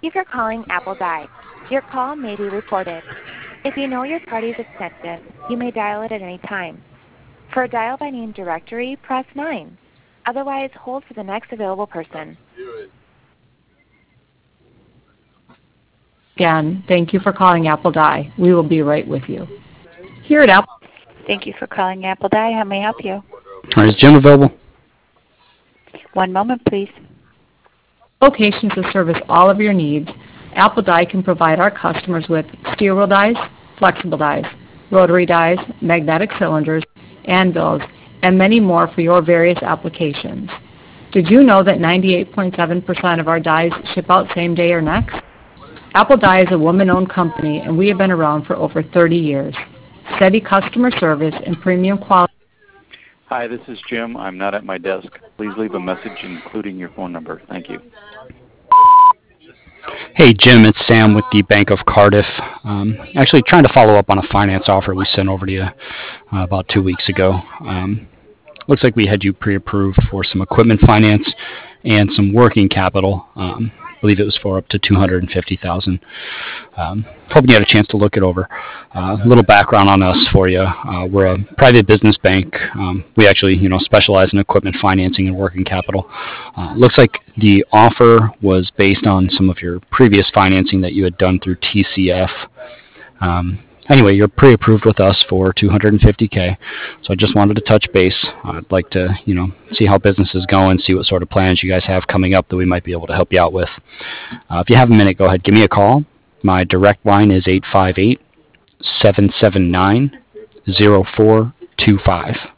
you for calling Apple Dive. Your call may be recorded. If you know your party's extension, you may dial it at any time. For a dial by name directory, press 9. Otherwise, hold for the next available person. Again, thank you for calling Apple Die. We will be right with you. Here at Apple. Thank you for calling Apple Die. How may I help you? Is Jim available? One moment, please. Locations to service all of your needs, Apple Die can provide our customers with steel wheel dies, flexible dies, rotary dies, magnetic cylinders, anvils, and many more for your various applications. Did you know that 98.7% of our dies ship out same day or next? Apple Die is a woman-owned company, and we have been around for over 30 years. Steady customer service and premium quality. Hi, this is Jim. I'm not at my desk. Please leave a message including your phone number. Thank you. Hey, Jim, it's Sam with the Bank of Cardiff. Actually trying to follow up on a finance offer we sent over to you about 2 weeks ago. Looks like we had you pre-approved for some equipment finance and some working capital. I believe it was for up to $250,000. Hoping you had a chance to look it over. A little background on us for you. We're a private business bank. We actually, specialize in equipment financing and working capital. Looks like the offer was based on some of your previous financing that you had done through TCF. Anyway, you're pre-approved with us for $250K, so I just wanted to touch base. I'd like to, see how business is going, see what sort of plans you guys have coming up that we might be able to help you out with. If you have a minute, go ahead, give me a call. My direct line is 858-779-0425.